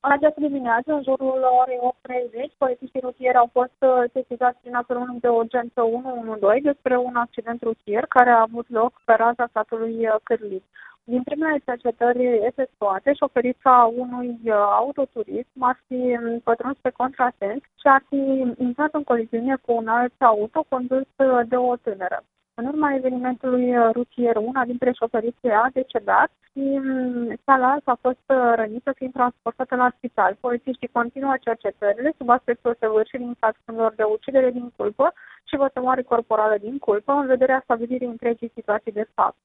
În această dimineață, în jurul orei 8:30, polițiștii rutieri au fost sesizați prin apelul de urgență 112 despre un accident rutier care a avut loc pe raza satului Cârlig. Din primele cercetări efectuate, șoferița unui autoturism ar fi pătruns pe contrasens și ar fi intrat în coliziune cu un alt auto condus de o tânără. În urma evenimentului rutier, una dintre șoferițe a decedat și cealaltă a fost rănită fiind transportată la spital. Polițiștii continuă cercetările sub aspectul săvârșirii infracțiunilor de ucidere din culpă și vătămare corporală din culpă în vederea stabilirii întregii situații de fapt.